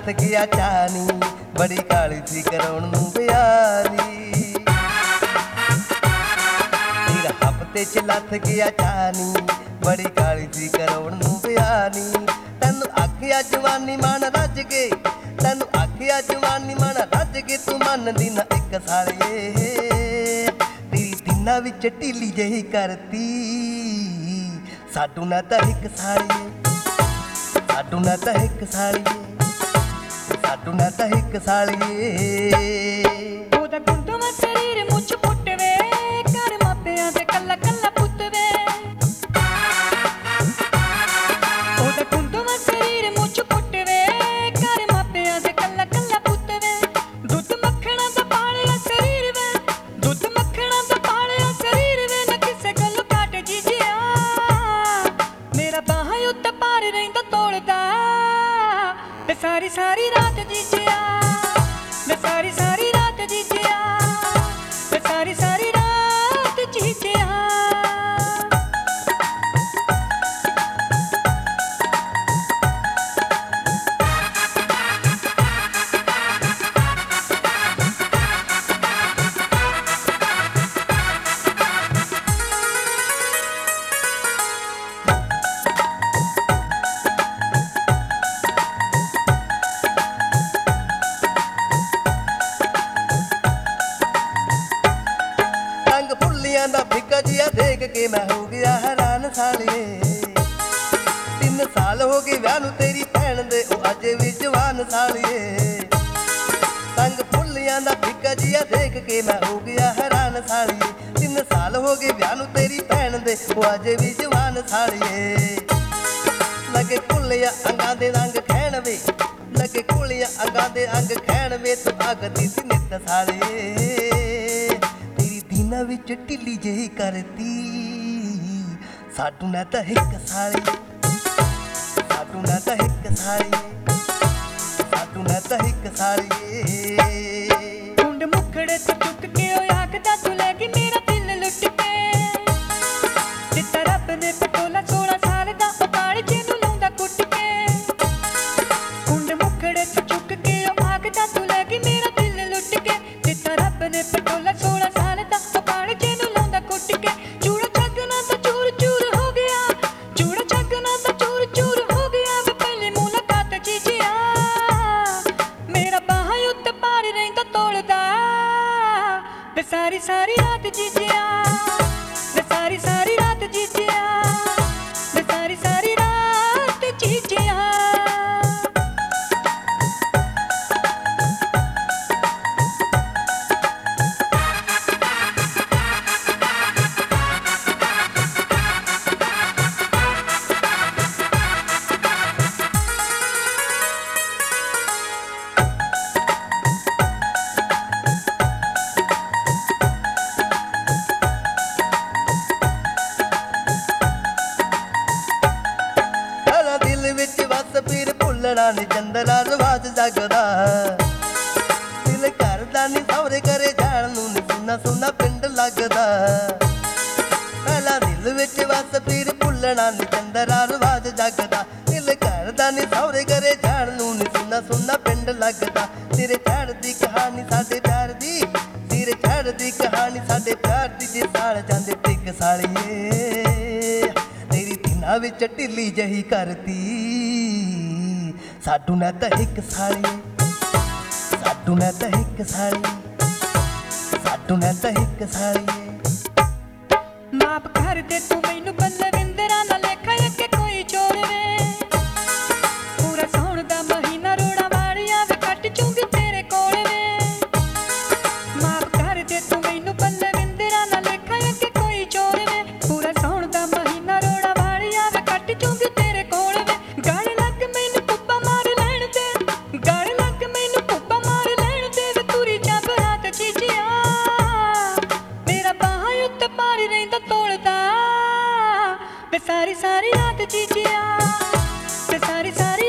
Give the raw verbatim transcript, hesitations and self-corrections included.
ਲੱਥ ਗਿਆ ਚਾਨੀ, ਬੜੀ ਕਾਲੀ ਸੀ ਕਰਾਉਣ ਨੂੰ ਬਿਆਨੀ। ਤੇਰਾ ਹਫ਼ਤੇ ਚ ਲੱਥ ਗਿਆ ਚਾਨੀ, ਬੜੀ ਕਾਲੀ ਸੀ ਕਰਾਉਣ ਨੂੰ ਬਿਆਨੀ। ਤੈਨੂੰ ਆਖਿਆ ਜਵਾਨੀ ਮਨ ਰੱਜ ਕੇ, ਤੈਨੂੰ ਆਖਿਆ ਜਵਾਨੀ ਮਨ ਰੱਜ ਕੇ, ਤੂੰ ਮੰਨਦੀ ਨਾ ਇੱਕ ਸਾਲੀਏ। ਤੇਰੀ ਦਿਨਾਂ ਵਿੱਚ ਢੀਲੀ ਜਿਹੀ ਕਰਤੀ, ਸਾਡੂ ਨਾ ਤਾਂ ਇੱਕ ਸਾਲੀਏ, ਸਾਡੂ ਨਾ ਤਾਂ ਇੱਕ ਸਾਲੀਏ, ਸਾਡੂ ਨਾ ਤਾਂ ਇੱਕ ਸਾਲੀਏ। ਉਹਦਾ ਗੁੰਦਵਾ ਸਰੀਰ ਮੁੱਛ ਪੁੱਟ ਵੇ, ਘਰ ਮਾਪਿਆਂ ਦੇ ਕੱਲਾ ਕੱਲਾ ਪੁੱਤ ਵੇ। ਉਹਦਾ ਗੁੰਦਵਾ ਸਰੀਰ ਮੁੱਛ ਪੁੱਟ ਵੇ, ਘਰ ਮਾਪਿਆਂ ਦੇ ਕੱਲਾ ਕੱਲਾ ਪੁੱਤ ਵੇ। ਦੁੱਧ ਮੱਖਣਾ ਦਾ ਪਾਲਿਆ ਸਰੀਰ ਵੇ, ਦੁੱਧ ਮੱਖਣਾ ਦਾ ਪਾਲਿਆ ਸਰੀਰ ਵੇ। ਨਾ ਕਿਸੇ ਗੱਲੋਂ ਘੱਟ ਜੀਜਿਆ, ਮੇਰਾ ਬਾਹਾਂ ਉੱਤੇ ਭਾਰ ਰਹਿੰਦਾ ਤੋਲਦਾ ਵੇ ਸਾਰੀ ਸਾਰੀ ਰਾਤ ਜੀਜਿਆ, ਵੇ ਸਾਰੀ ਸਾਰੀ ਰਾਤ ਜੀਜਿਆ, ਵੇ ਸਾਰੀ ਸਾਰੀ ਰਾਤ ਜੀਜਿਆ। ਰੰਗ ਫੁੱਲੀਆਂ ਦਾ ਫਿੱਕਾ ਜਿਹਾ ਦੇਖ ਕੇ ਮੈਂ ਹੋ ਗਿਆ ਹੈਰਾਨ ਸਾਲੀਏ। ਤਿੰਨ ਸਾਲ ਹੋ ਗਏ ਵਿਆਹ ਨੂੰ ਤੇਰੀ ਭੈਣ ਦੇ, ਉਹ ਅਜੇ ਵੀ ਜਵਾਨ ਸਾਲੀਏ। ਰੰਗ ਫੁੱਲੀਆਂ ਦਾ ਫਿੱਕਾ ਜਿਹਾ ਦੇਖ ਕੇ ਮੈਂ ਹੋ ਗਿਆ ਹੈਰਾਨ ਸਾਲੀਏ। ਤਿੰਨ ਸਾਲ ਹੋ ਗਏ ਵਿਆਹ ਨੂੰ ਤੇਰੀ ਭੈਣ ਦੇ, ਉਹ ਅਜੇ ਵੀ ਜਵਾਨ ਸਾਲੀਏ। ਲੱਗੇ ਕੁੱਲਿਆ ਅੰਗਾਂ ਦੇ ਰੰਗ ਖੈਣ ਵੇ, ਲੱਗੇ ਕੁੱਲਿਆ ਅੰਗਾਂ ਦੇ ਅੰਗ ਖੈਣ ਵੇ। ਤੂੰ ਆਗਦੀ ਸੀ ਨਿੱਤ ਸਾਲੀਏ, ਤੇਰੀ ਦਿਨਾਂ ਵਿੱਚ ਢਿੱਲੀ ਜਿਹੀ ਕਰਤੀ, ਸਾਡੂ ਨਾ ਤਾਂ ਇੱਕ ਸਾਲੀਏ, ਸਾਡੂ ਨਾ ਤਾਂ ਇੱਕ ਸਾਲੀਏ, ਸਾਡੂ ਨਾ ਤਾਂ ਇੱਕ ਸਾਲੀਏ। ਕੁੰਡ ਮੁਖੜੇ ਤੋਂ ਚੁੱਕ ਕੇ ਉਹ ਆਖਦਾ ਤੂੰ ਲੈ ਗਈ ਮੇਰਾ ਦਿਲ ਲੁੱਟ ਕੇ। ਦਿੱਤਾ ਰੱਬ ਨੇ ਪਟੋਲਾ ਸੋਲਾਂ ਸਾਲ ਦਾ, ਉਹ ਕਾਲਜੇ ਨੂੰ ਲਾਉਂਦਾ ਕੁੱਟ ਕੇ। ਕੁੰਡ ਮੁਖੜੇ ਤੋਂ ਚੁੱਕ ਕੇ ਉਹ ਆਖਦਾ ਤੂੰ ਲੈ ਗਈ ਮੇਰਾ ਦਿਲ ਲੁੱਟ ਕੇ। ਦਿੱਤਾ ਰੱਬ ਨੇ ਪਟੋਲਾ ਸੋਲਾਂ ਸਾਲ ਦਾ, ਉਹ ਕਾਲਜੇ ਨੂੰ ਲਾਉਂਦਾ ਕੁੱਟ ਕੇ। ਚੂੜਾ ਛੱਗਣਾ ਤਾਂ ਚੂਰ ਚੂਰ ਹੋ ਗਿਆ, ਚੂੜਾ ਛੱਗਣਾ ਤਾਂ ਚੂਰ ਚੂਰ ਹੋ ਗਿਆ। ਵੇ ਪਹਿਲੀ ਮੁਲਾਕਾਤ ਜੀਜਿਆ, ਮੇਰਾ ਬਾਹਾਂ ਉੱਤੇ ਭਾਰ ਰਹਿੰਦਾ ਤੋਲਦਾ ਵੇ ਸਾਰੀ ਸਾਰੀ ਰਾਤ ਜੀਜਿਆ, ਵੇ ਸਾਰੀ ਸਾਰੀ ਰਾਤ ਜੀਜਿਆ, ਵੇ ਸਾਰੀ ਸਾਰੀ ਰਾਤ ਜੀਜਿਆ। ਸਾਡਾ ਦਿਲ ਵਿੱਚ ਵਸ ਫਿਰ ਭੁੱਲਣਾ ਨੀ ਚੰਦਰਾ ਰਵਾਜ ਜਗਦਾ। ਦਿਲ ਕਰਦਾ ਨੀ ਸਹੁਰੇ ਘਰੇ ਜਾਣ ਨੂੰ, ਨੀ ਸੁੰਨਾ ਸੁੰਨਾ ਪਿੰਡ ਲੱਗਦਾ। ਪਹਿਲਾਂ ਦਿਲ ਵਿੱਚ ਵਸ ਫਿਰ ਭੁੱਲਣਾ ਨੀ ਚੰਦਰਾ ਰਵਾਜ ਜਗਦਾ। ਦਿਲ ਕਰਦਾ ਨੀ ਸਹੁਰੇ ਘਰੇ ਜਾਣ ਨੂੰ, ਨੀ ਸੁੰਨਾ ਸੁੰਨਾ ਪਿੰਡ ਲੱਗਦਾ। ਤੇਰੇ ਪਿਆਰ ਦੀ ਕਹਾਣੀ ਸਾਡੇ ਪਿਆਰ ਦੀ, ਤੇਰੇ ਪਿਆਰ ਦੀ ਕਹਾਣੀ ਸਾਡੇ ਪਿਆਰ ਦੀ। ਜੇ ਸਾਲ ਜਾਂਦੇ ਟਿਕ ਸਾਲੀਏ, ਤੇਰੀ ਦਿਨਾਂ ਵਿੱਚ ਢਿੱਲੀ ਜਿਹੀ ਕਰਤੀ, ਸਾਡੂ ਨਾ ਤਾਂ ਇੱਕ ਸਾਲੀਏ, ਸਾਡੂ ਨਾ ਤਾਂ ਇੱਕ ਸਾਲੀਏ, ਸਾਡੂ ਨਾ ਤਾਂ ਇੱਕ ਸਾਲੀਏ। ਮਾਪ ਕਰ ਦੇ ਤੂੰ ਮੈਨੂੰ ਬਲਵਿੰਦਰਾ ਨਾ ਲੇਖਾ ਅੱਗੇ ਕੋਈ ਚੋਰ ਵੇ। ਪੂਰਾ ਸੌਣ ਦਾ ਮਹੀਨਾ ਰੋਣਾ ਵਾਲਿਆ ਵੇ ਕੱਟ ਚੁੰਗੀ ਤੇਰੇ ਕੋਲ ਵੇ। ਮਾਪ ਕਰ ਦੇ ਤੂੰ ਮੈਨੂੰ ਬਲਵਿੰਦਰਾ ਨਾ ਲੇਖਾ ਅੱਗੇ ਕੋਈ ਚੋਰ ਵੇ। ਪੂਰਾ ਸੌਣ ਦਾ ਮਹੀਨਾ ਰੋਣਾ ਵਾਲਿਆ ਵੇ ਕੱਟ ਚੁੰਗੀ ਤੇਰੇ ਕੋਲ ਵੇ। ਗਲ ਲੱਗ ਮੈਨੂੰ ਪੁੱਪਾ ਮਾਰ ਲੈਣ ਦੇ, ਗਲ ਲੱਗ ਮੈਨੂੰ ਪੁੱਪਾ ਮਾਰ ਲੈਣ ਦੇ। ਵੇ ਤੁਰੀ ਜਾ ਬਰਾਤ ਜੀਜਿਆ, ਮੇਰਾ ਬਾਹਾਂ ਉੱਤੇ ਭਾਰ ਰਹਿੰਦਾ ਤੋਲਦਾ ਵੇ ਸਾਰੀ ਸਾਰੀ ਰਾਤ ਜੀਜਿਆ, ਵੇ ਸਾਰੀ ਸਾਰੀ